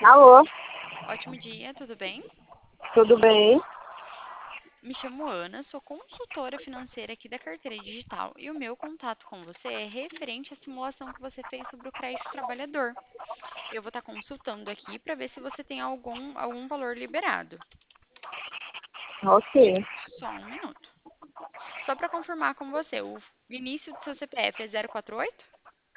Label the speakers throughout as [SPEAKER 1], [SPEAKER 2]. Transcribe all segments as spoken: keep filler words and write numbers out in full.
[SPEAKER 1] Alô,
[SPEAKER 2] Ótimo dia, tudo bem?
[SPEAKER 1] tudo bem?
[SPEAKER 2] Me chamo Ana, sou consultora financeira aqui da Carteira Digital e o meu contato com você é referente à simulação que você fez sobre o crédito trabalhador. Eu vou estar consultando aqui para ver se você tem algum, algum valor liberado.
[SPEAKER 1] Ok.
[SPEAKER 2] Só um minuto. Só para confirmar com você, o início do seu C P F é zero quatro oito?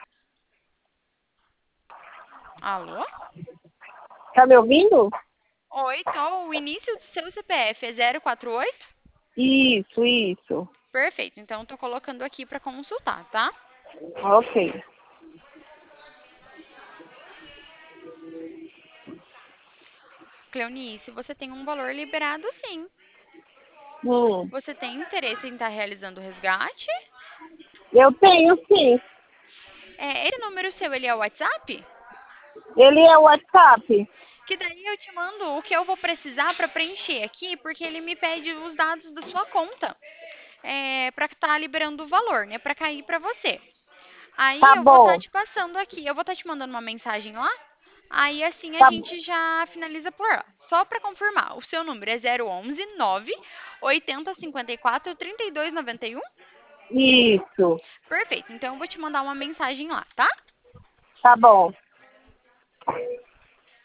[SPEAKER 2] Alô?
[SPEAKER 1] Tá me ouvindo?
[SPEAKER 2] Oi, tô. O início do seu C P F é zero quatro oito?
[SPEAKER 1] Isso, isso.
[SPEAKER 2] Perfeito, então estou colocando aqui para consultar, tá?
[SPEAKER 1] Ok.
[SPEAKER 2] Cleonice, você tem um valor liberado sim.
[SPEAKER 1] Hum,
[SPEAKER 2] Você tem interesse em estar realizando o resgate?
[SPEAKER 1] eu tenho sim.
[SPEAKER 2] É, esse número seu, ele é o WhatsApp?
[SPEAKER 1] Ele é o WhatsApp?
[SPEAKER 2] Que daí eu te mando o que eu vou precisar para preencher aqui, porque ele me pede os dados da sua conta, é, para estar liberando o valor, né, para cair para você. Aí
[SPEAKER 1] Tá
[SPEAKER 2] eu vou estar
[SPEAKER 1] bom.
[SPEAKER 2] te passando aqui, eu vou estar te mandando uma mensagem lá. Aí assim a
[SPEAKER 1] Tá,
[SPEAKER 2] gente já finaliza por lá. Só para confirmar, o seu número é zero onze nove oitenta cinquenta e quatro trinta e dois noventa e um?
[SPEAKER 1] isso.
[SPEAKER 2] Perfeito. Então eu vou te mandar uma mensagem lá, tá?
[SPEAKER 1] Tá bom.